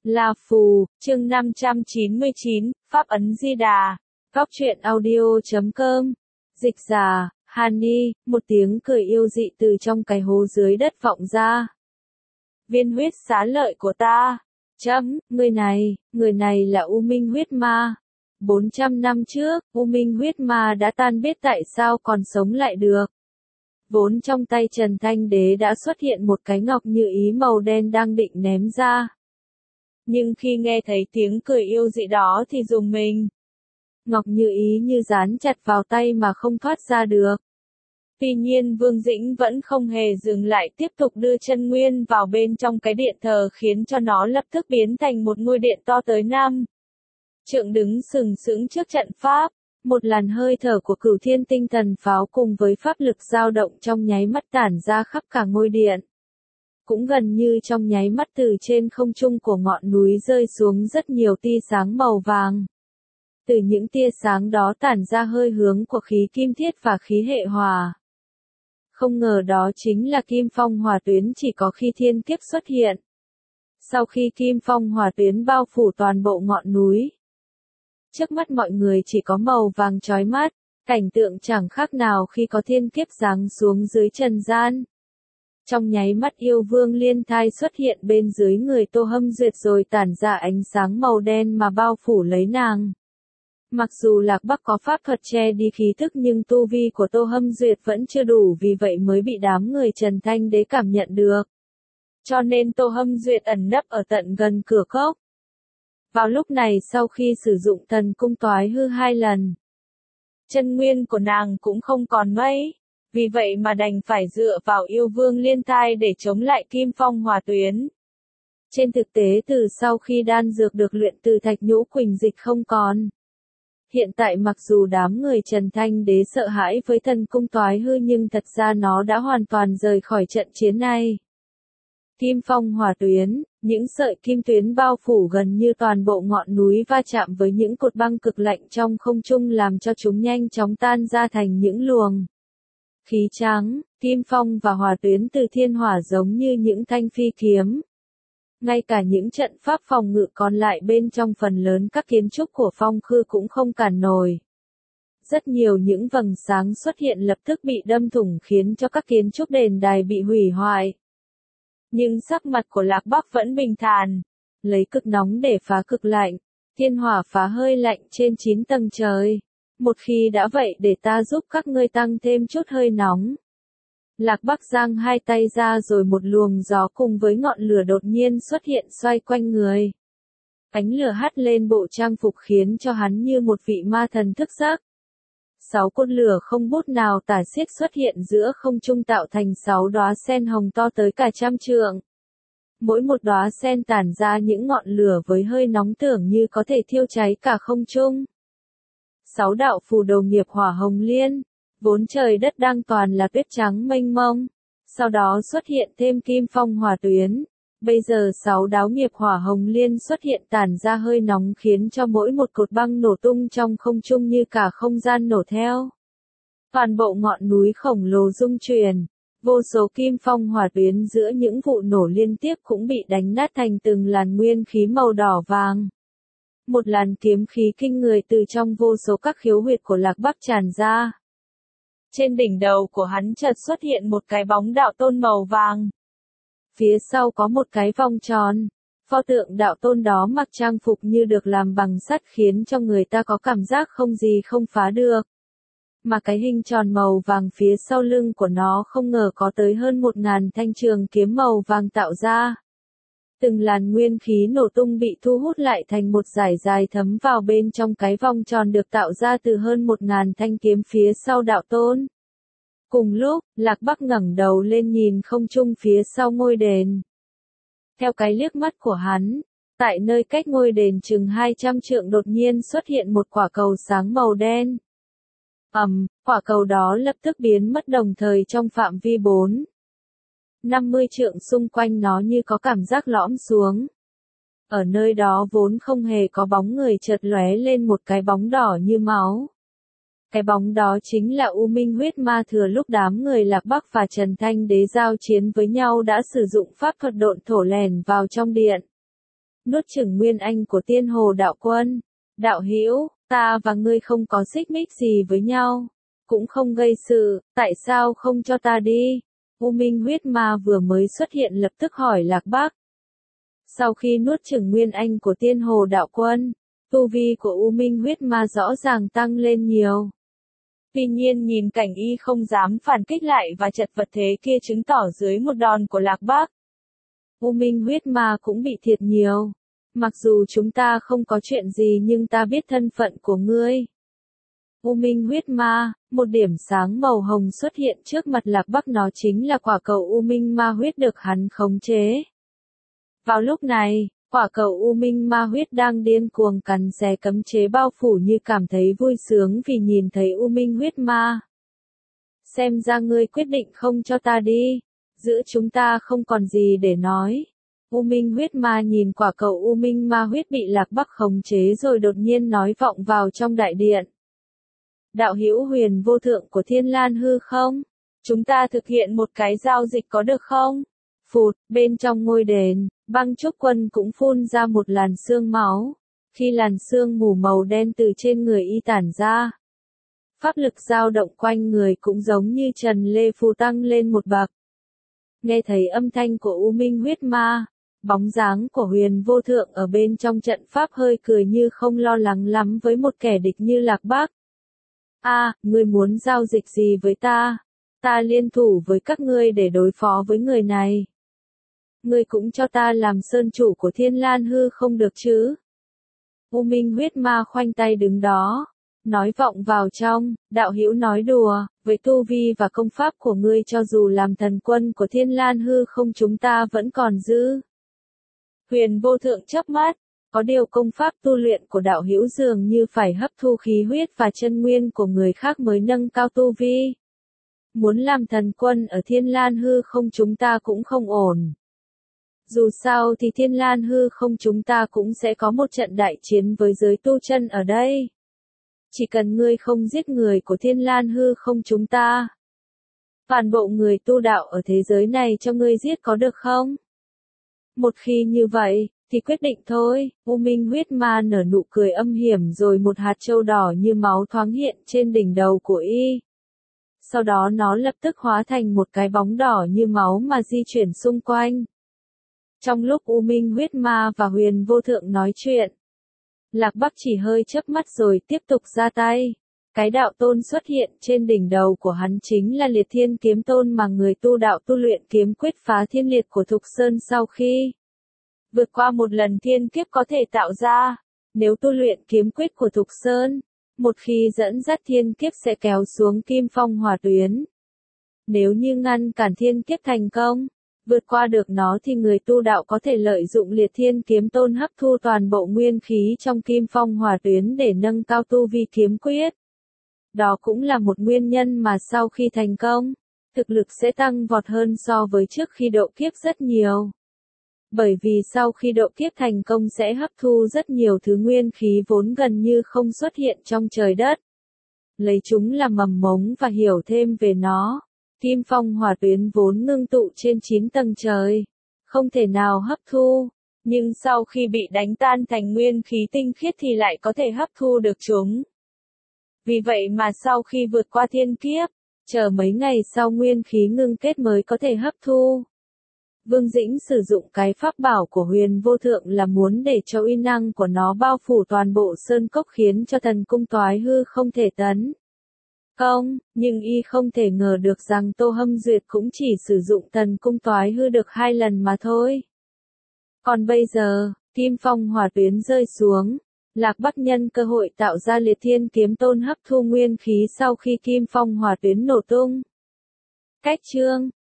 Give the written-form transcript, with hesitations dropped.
La Phù, chương 599, Pháp ấn Di Đà. Góc truyện audio.com. Dịch giả, Hani, một tiếng cười yêu dị từ trong cái hố dưới đất vọng ra. Viên huyết xá lợi của ta. Người này là U Minh huyết ma. 400 năm trước, U Minh huyết ma đã tan biết tại sao còn sống lại được. Vốn trong tay Trần Thanh Đế đã xuất hiện một cái ngọc như ý màu đen đang định ném ra. Nhưng khi nghe thấy tiếng cười yêu dị đó thì rùng mình. Ngọc như ý như dán chặt vào tay mà không thoát ra được. Tuy nhiên Vương Dĩnh vẫn không hề dừng lại, tiếp tục đưa chân nguyên vào bên trong cái điện thờ khiến cho nó lập tức biến thành một ngôi điện to tới 5 trượng đứng sừng sững trước trận pháp. Một làn hơi thở của Cửu Thiên Tinh Thần Pháo cùng với pháp lực dao động trong nháy mắt tản ra khắp cả ngôi điện. Cũng gần như trong nháy mắt từ trên không trung của ngọn núi rơi xuống rất nhiều tia sáng màu vàng. Từ những tia sáng đó tản ra hơi hướng của khí kim thiết và khí hệ hỏa. Không ngờ đó chính là Kim Phong Hỏa Tuyến chỉ có khi thiên kiếp xuất hiện. Sau khi Kim Phong Hỏa Tuyến bao phủ toàn bộ ngọn núi, trước mắt mọi người chỉ có màu vàng chói mắt, cảnh tượng chẳng khác nào khi có thiên kiếp giáng xuống dưới trần gian. Trong nháy mắt yêu vương liên thai xuất hiện bên dưới người Tô Hâm Duyệt rồi tản ra ánh sáng màu đen mà bao phủ lấy nàng. Mặc dù Lạc Bắc có pháp thuật che đi khí thức nhưng tu vi của Tô Hâm Duyệt vẫn chưa đủ, vì vậy mới bị đám người Trần Thanh Đế cảm nhận được. Cho nên Tô Hâm Duyệt ẩn nấp ở tận gần cửa cốc. Vào lúc này sau khi sử dụng thần cung toái hư 2 lần, chân nguyên của nàng cũng không còn mấy. Vì vậy mà đành phải dựa vào yêu vương liên thai để chống lại Kim Phong Hỏa Tuyến. Trên thực tế từ sau khi đan dược được luyện từ thạch nhũ quỳnh dịch không còn. Hiện tại mặc dù đám người Trần Thanh Đế sợ hãi với thần cung toái hư nhưng thật ra nó đã hoàn toàn rời khỏi trận chiến này. Kim Phong Hỏa Tuyến, những sợi kim tuyến bao phủ gần như toàn bộ ngọn núi va chạm với những cột băng cực lạnh trong không trung làm cho chúng nhanh chóng tan ra thành những luồng khí trắng. Kim Phong và Hỏa Tuyến từ thiên hỏa giống như những thanh phi kiếm. Ngay cả những trận pháp phòng ngự còn lại bên trong phần lớn các kiến trúc của Phong Khư cũng không cản nổi. Rất nhiều những vầng sáng xuất hiện lập tức bị đâm thủng khiến cho các kiến trúc đền đài bị hủy hoại. Nhưng sắc mặt của Lạc Bắc vẫn bình thản, lấy cực nóng để phá cực lạnh, thiên hỏa phá hơi lạnh trên 9 tầng trời. Một khi đã vậy để ta giúp các ngươi tăng thêm chút hơi nóng. Lạc Bắc giang hai tay ra rồi một luồng gió cùng với ngọn lửa đột nhiên xuất hiện xoay quanh người. Ánh lửa hắt lên bộ trang phục khiến cho hắn như một vị ma thần thức giấc. 6 cột lửa không bút nào tả xiết xuất hiện giữa không trung tạo thành 6 đóa sen hồng to tới cả 100 trượng. Mỗi một đóa sen tản ra những ngọn lửa với hơi nóng tưởng như có thể thiêu cháy cả không trung. 6 đạo phù đầu nghiệp hỏa hồng liên, vốn trời đất đang toàn là tuyết trắng mênh mông, sau đó xuất hiện thêm Kim Phong Hỏa Tuyến. Bây giờ 6 đáo nghiệp hỏa hồng liên xuất hiện tản ra hơi nóng khiến cho mỗi một cột băng nổ tung trong không trung như cả không gian nổ theo. Toàn bộ ngọn núi khổng lồ rung chuyển, vô số Kim Phong Hỏa Tuyến giữa những vụ nổ liên tiếp cũng bị đánh nát thành từng làn nguyên khí màu đỏ vàng. Một làn kiếm khí kinh người từ trong vô số các khiếu huyệt của Lạc Bắc tràn ra. Trên đỉnh đầu của hắn chợt xuất hiện một cái bóng đạo tôn màu vàng. Phía sau có một cái vòng tròn. Pho tượng đạo tôn đó mặc trang phục như được làm bằng sắt khiến cho người ta có cảm giác không gì không phá được. Mà cái hình tròn màu vàng phía sau lưng của nó không ngờ có tới hơn 1000 thanh trường kiếm màu vàng tạo ra. Từng làn nguyên khí nổ tung bị thu hút lại thành một dải dài thấm vào bên trong cái vòng tròn được tạo ra từ hơn 1000 thanh kiếm phía sau đạo tôn. Cùng lúc, Lạc Bắc ngẩng đầu lên nhìn không trung phía sau ngôi đền. Theo cái liếc mắt của hắn, tại nơi cách ngôi đền chừng 200 trượng đột nhiên xuất hiện một quả cầu sáng màu đen. Quả cầu đó lập tức biến mất đồng thời trong phạm vi 50 trượng xung quanh nó như có cảm giác lõm xuống. Ở nơi đó vốn không hề có bóng người, chợt lóe lên một cái bóng đỏ như máu. Cái bóng đó chính là U Minh huyết ma thừa lúc đám người Lạc Bắc và Trần Thanh Đế giao chiến với nhau đã sử dụng pháp thuật độn thổ lèn vào trong điện. nuốt chửng nguyên anh của Tiên Hồ đạo quân. Đạo hữu, ta và ngươi không có xích mích gì với nhau, cũng không gây sự, tại sao không cho ta đi? U Minh huyết ma vừa mới xuất hiện lập tức hỏi Lạc Bắc. Sau khi nuốt chửng nguyên anh của Tiên Hồ đạo quân, tu vi của U Minh huyết ma rõ ràng tăng lên nhiều. Tuy nhiên nhìn cảnh y không dám phản kích lại và chật vật thế kia chứng tỏ dưới một đòn của Lạc Bắc, U Minh huyết ma cũng bị thiệt nhiều. Mặc dù chúng ta không có chuyện gì nhưng ta biết thân phận của ngươi. U Minh huyết ma, một điểm sáng màu hồng xuất hiện trước mặt Lạc Bắc, nó chính là quả cầu U Minh ma huyết được hắn khống chế. Vào lúc này, quả cầu U Minh ma huyết đang điên cuồng cắn xé cấm chế bao phủ như cảm thấy vui sướng vì nhìn thấy U Minh huyết ma. Xem ra ngươi quyết định không cho ta đi, giữa chúng ta không còn gì để nói. U Minh huyết ma nhìn quả cầu U Minh ma huyết bị Lạc Bắc khống chế rồi đột nhiên nói vọng vào trong đại điện. Đạo hữu Huyền Vô Thượng của Thiên Lan hư không? Chúng ta thực hiện một cái giao dịch có được không? Phụt, bên trong ngôi đền, Băng Trúc Quân cũng phun ra một làn sương máu. Khi làn sương mù màu đen từ trên người y tản ra, pháp lực dao động quanh người cũng giống như Trần Lê Phù tăng lên một bậc. Nghe thấy âm thanh của U Minh huyết ma, bóng dáng của Huyền Vô Thượng ở bên trong trận pháp hơi cười như không lo lắng lắm với một kẻ địch như Lạc Bắc. Ngươi muốn giao dịch gì với ta? Ta liên thủ với các ngươi để đối phó với người này. Ngươi cũng cho ta làm sơn chủ của Thiên Lan hư không được chứ? U Minh huyết ma khoanh tay đứng đó, nói vọng vào trong, đạo hữu nói đùa, với tu vi và công pháp của ngươi cho dù làm thần quân của Thiên Lan hư không chúng ta vẫn còn giữ. Huyền Vô Thượng chớp mắt, có điều công pháp tu luyện của đạo hữu dường như phải hấp thu khí huyết và chân nguyên của người khác mới nâng cao tu vi. Muốn làm thần quân ở Thiên Lan hư không chúng ta cũng không ổn. Dù sao thì Thiên Lan hư không chúng ta cũng sẽ có một trận đại chiến với giới tu chân ở đây. Chỉ cần ngươi không giết người của Thiên Lan hư không chúng ta, toàn bộ người tu đạo ở thế giới này cho ngươi giết có được không? Một khi như vậy, thì quyết định thôi. U Minh huyết ma nở nụ cười âm hiểm rồi một hạt châu đỏ như máu thoáng hiện trên đỉnh đầu của y. Sau đó nó lập tức hóa thành một cái bóng đỏ như máu mà di chuyển xung quanh. Trong lúc U Minh huyết ma và Huyền Vô Thượng nói chuyện, Lạc Bắc chỉ hơi chớp mắt rồi tiếp tục ra tay. Cái đạo tôn xuất hiện trên đỉnh đầu của hắn chính là Liệt Thiên Kiếm Tôn mà người tu đạo tu luyện kiếm quyết phá thiên liệt của Thục Sơn sau khi vượt qua một lần thiên kiếp có thể tạo ra. Nếu tu luyện kiếm quyết của Thục Sơn, một khi dẫn dắt thiên kiếp sẽ kéo xuống Kim Phong Hỏa Tuyến. Nếu như ngăn cản thiên kiếp thành công, vượt qua được nó thì người tu đạo có thể lợi dụng Liệt Thiên Kiếm Tôn hấp thu toàn bộ nguyên khí trong Kim Phong Hỏa Tuyến để nâng cao tu vi kiếm quyết. Đó cũng là một nguyên nhân mà sau khi thành công, thực lực sẽ tăng vọt hơn so với trước khi độ kiếp rất nhiều. Bởi vì sau khi độ kiếp thành công sẽ hấp thu rất nhiều thứ nguyên khí vốn gần như không xuất hiện trong trời đất. Lấy chúng làm mầm mống và hiểu thêm về nó. Kim Phong Hỏa Tuyến vốn ngưng tụ trên 9 tầng trời, không thể nào hấp thu, nhưng sau khi bị đánh tan thành nguyên khí tinh khiết thì lại có thể hấp thu được chúng. Vì vậy mà sau khi vượt qua thiên kiếp, chờ mấy ngày sau nguyên khí ngưng kết mới có thể hấp thu. Vương Dĩnh sử dụng cái pháp bảo của Huyền Vô Thượng là muốn để cho uy năng của nó bao phủ toàn bộ sơn cốc khiến cho thần cung toái hư không thể tấn công, nhưng y không thể ngờ được rằng Tô Hâm Duyệt cũng chỉ sử dụng thần cung toái hư được 2 lần mà thôi. Còn bây giờ, Kim Phong Hỏa Tuyến rơi xuống, Lạc Bắc nhân cơ hội tạo ra Liệt Thiên Kiếm Tôn hấp thu nguyên khí sau khi Kim Phong Hỏa Tuyến nổ tung. Cách chương